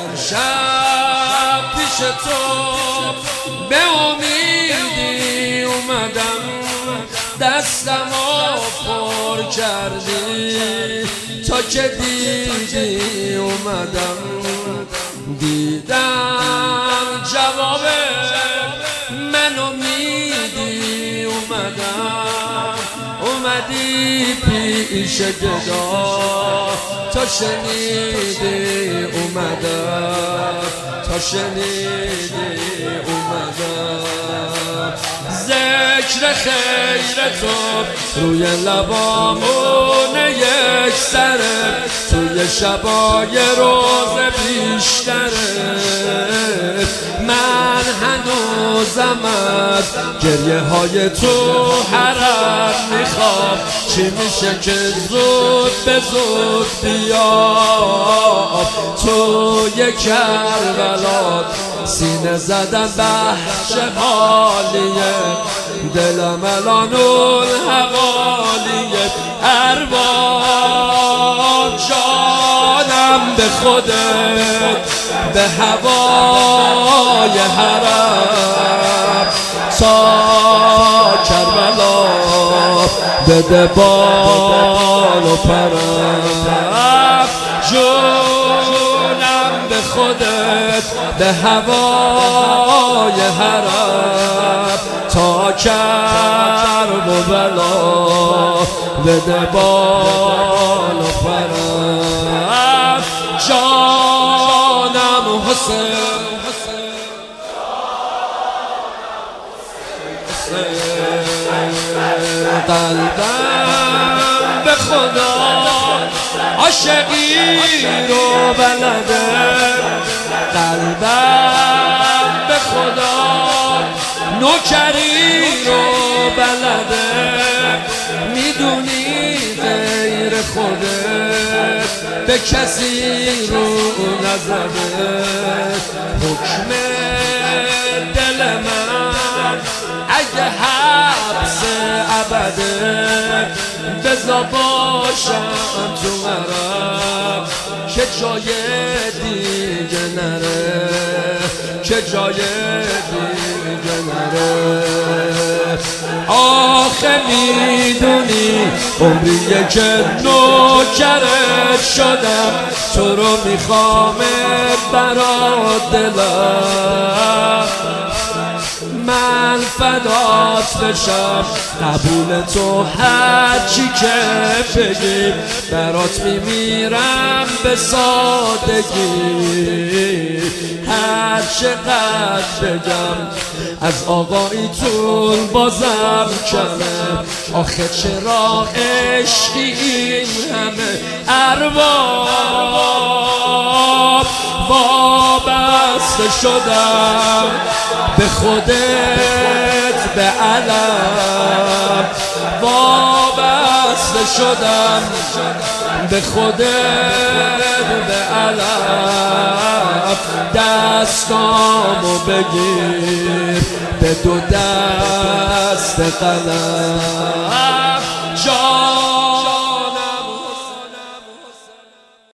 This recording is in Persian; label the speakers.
Speaker 1: شب پیش تو به امیدی اومدم، دستمو پر کردی تا که دیدی اومدم، دیدم جواب منو میدی اومدی پیش گدا تا شنیدی اومدم، تا شنیدی اومدم. ذکر خیر تو روی لبامون یک سره، توی شبای روز بیشتره. من هنوزم از گریه های تو حرم میخوام، چی میشه که زود به زود بیام. توی کربلا سینه زدن بخش حالیه، دلم الان اون حوالیه. ارباب جانم به خودت، به هوای حرم تا کربلا بده بال و پرم. جونم به خودت، به هوای حرم تا کربلا بده بال و پرم. جانم حسین، قلبم به خدا عاشقی رو بلده، قلبم به خدا نوکری رو بلده. میدونی غیر خودت به کسی رو نزده، حکم دل من اگه حبس ابده، بزا باشم تو مرم که جای دیگه نره، که جای دیگه نره. آخه میدونی عمریه که نوکرت شدم، تو رو میخوامت برات دلم. من فدات بشم، قبول تو هرچی که بگی، برات میمیرم به سادگی. هر چقدر بگم از آقاییتون بازم کمه، آخه چرا عشقی این همه. ارباب وابسته شدم به خودت، به علم وابسته شدم به خودت، به علم. دستامو بگیر به دو دست قلم.